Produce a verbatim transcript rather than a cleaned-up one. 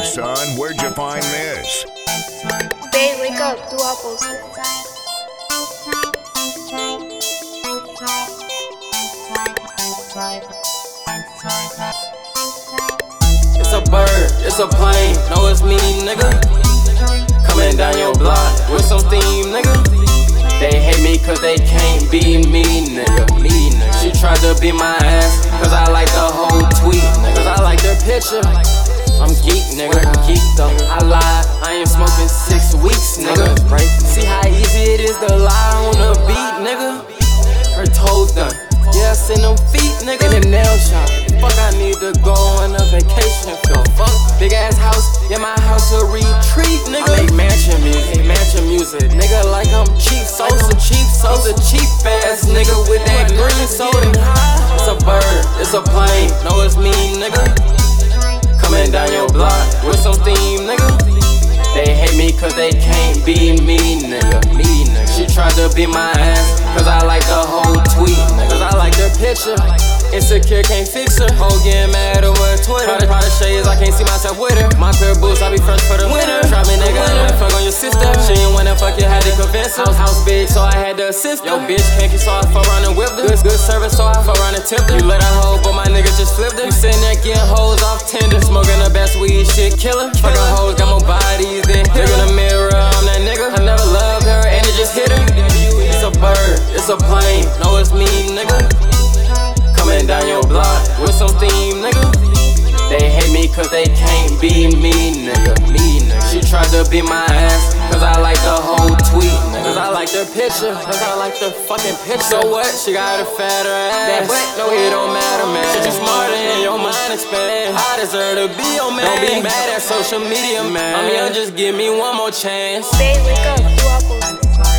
son, where'd you find this? Babe, wake up, do I post it? It's a bird, it's a plane, no it's me, nigga. Coming down your block with some steam, nigga. They hate me cause they can't be me, nigga. Me, nigga. She tried to beat my ass cause I like the whole tweet, nigga. Cause I like their picture. I'm geek, nigga, geek though. I lied, I ain't smoking six weeks, nigga. See how easy it is to lie on the beat, nigga. Her toes done, yeah, I seen them feet, nigga. In the nail shop, fuck, I need to go on a vacation. Feel fuck, big ass house, yeah, my house a retreat, nigga. I make mansion music, mansion music, nigga, like I'm cheap Sosa, cheap Sosa, cheap ass nigga with that green soda. It's a bird, it's a plane, no it's me, nigga. Coming down your block with some steam, nigga. They hate me cause they can't be me, nigga. Me, nigga. She tried to beat my ass cause I like the whole tweet, nigga. Cause I like their picture. Insecure, can't fix her. Hoe getting mad over Twitter. Try to, try to shades, I can't see myself with her. My pair of boots, I be fresh for the winter. Try me, nigga, I fuck on your sister. She ain't wanna fuck you, had to convince her. House, house big, so I had to assist her. Yo, bitch, can't keep, so I fuck around and whip her. Good, good service, so I fuck around and tip her. You let her hoe, but my nigga just flipped her. You sitting there getting hoes off Tinder. Smoking the best weed, shit killer. Fucking hoes, got more bodies than hit her. In the mirror, I'm that nigga. I never loved her, and it just hit her. It's a bird, it's a plane, no it's me, nigga. Coming down your block with some steam, nigga. They hate me cause they can't be me, nigga. Me, nigga. She tried to beat my ass cause I like the whole tweet, nigga. Cause I like their picture, cause I like their fucking picture. So what? She got a fatter ass. That no, it don't matter, man. She too smarter and your mind expand. I deserve to be your man. Don't be mad at social media, man. I'm young, just give me one more chance. Babe, wake up, do I post it?